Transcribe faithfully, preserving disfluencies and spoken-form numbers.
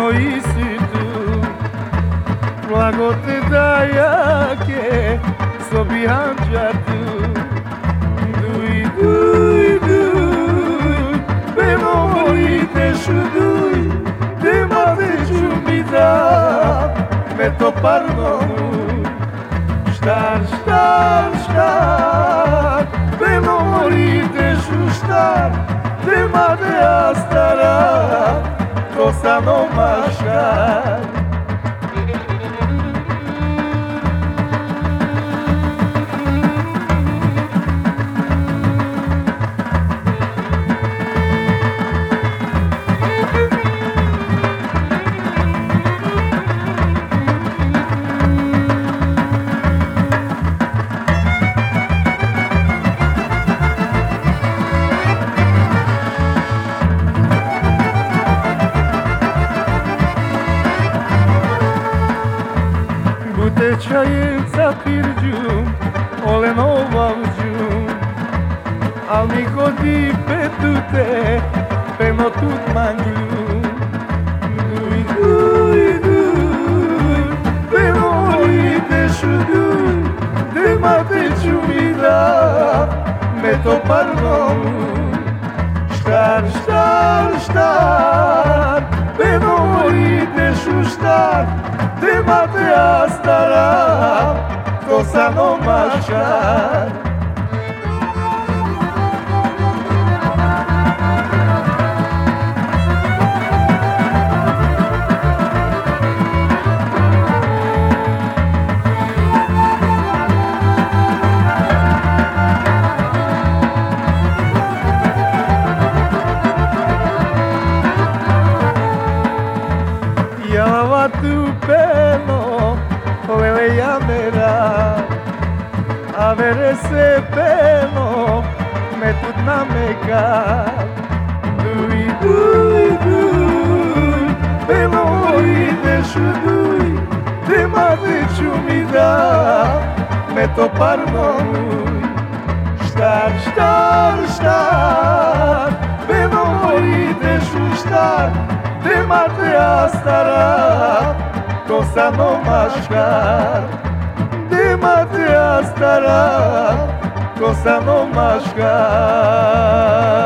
moji si tu. Blago te daja ke sobi hanđatu. Duj, duj, duj, bemo moji te šuduj, te mate ću mi da me to pardonu. Štar, štar, štar, bemo moji te šuštar, te mate astara, to sa no mašar. Bute čajenca pirđu, ole novavđu, al mi godi petute, peno tut manglju. Duj, duj, duj, peno mori te šuduj, te mate ću mi da me to pardonu. Štar, štar, štar, peno mori te šuštar, te mate astara, to sa no mašar. Lava tu pelo, lele llamera, a ver ese pelo, me tut na meka. Duj, duj, duj, pelo mori te šuduj, te mate ću mi da me to pardonuj. Štar, štar, štar, pelo mori te šuštar, te mate astara, to sa no mašar. Te mate astara, to sa no mašar.